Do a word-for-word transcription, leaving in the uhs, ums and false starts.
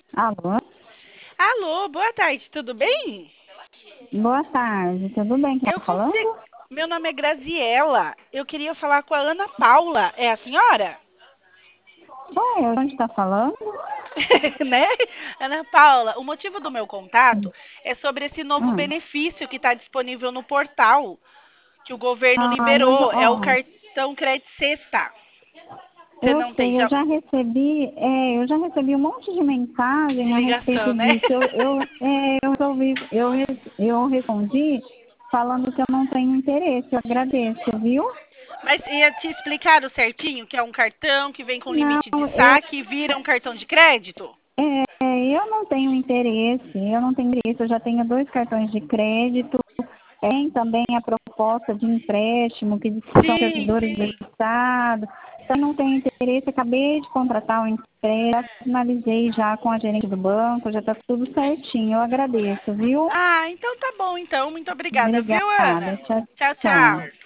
Alô? Alô, boa tarde, tudo bem? Boa tarde, tudo bem? Quem Eu tá consigo. falando? Meu nome é Graziela. Eu queria falar com a Ana Paula. É a senhora? Sou eu, onde tá falando? Né? Ana Paula, o motivo do meu contato é sobre esse novo Hum. benefício que está disponível no portal que o governo Ah, eu já, liberou. É o ó, cartão Crédito Sexta. Você eu não tem sei, eu já já recebi, é, eu já recebi um monte de de mensagem a respeito ligação, né? disso. Eu, eu, é, eu resolvi, eu, res- eu respondi falando que eu não tenho interesse. Eu agradeço, viu? Mas ia te explicar certinho que é um cartão que vem com Não, limite de eu, saque e vira um cartão de crédito? é, eu não tenho interesse. Eu não tenho interesse. Eu já tenho dois cartões de crédito. Tem também a proposta de empréstimo, que diz que são Sim, servidores do sim. Estado. Então, não tenho interesse, acabei de contratar um empréstimo, finalizei já com a gerente do banco, já está tudo certinho. Eu agradeço, viu? Ah, então tá bom, então. Muito obrigada, viu, Obrigada. Ana? Tchau, Tchau, tchau. tchau.